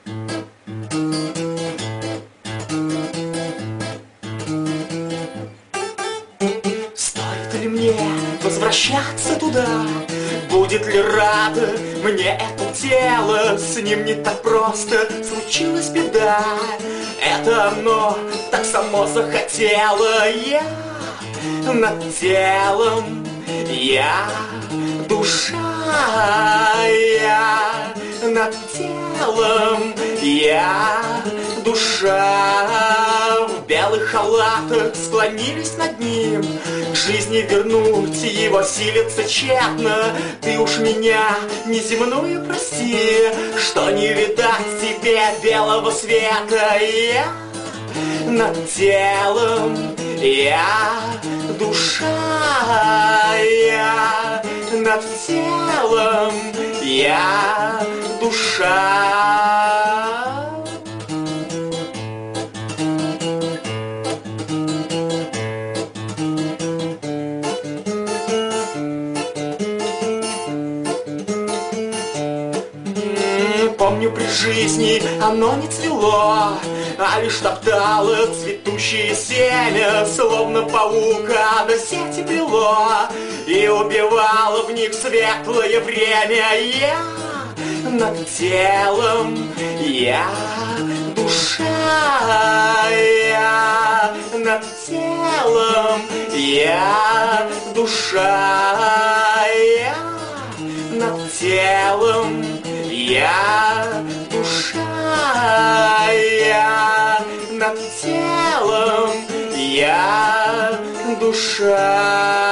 Стоит ли мне возвращаться туда? Будет ли рада мне это тело? С ним не так просто случилась беда. Это оно так само захотело. Я над телом, я душа. Я над телом, я душа. В белых халатах склонились над ним, к жизни вернуть его силится тщетно. Ты уж меня неземную прости, что не видать тебе белого света. Я над телом, я душа. Я над телом, я душа. Помню, при жизни оно не цвело, а лишь топтало цветущее семя, словно паука до сети плело и убивало в них светлое время. Я над телом, я душа. Я над телом, я душа. Я над телом, я душа. Я над телом, я душа.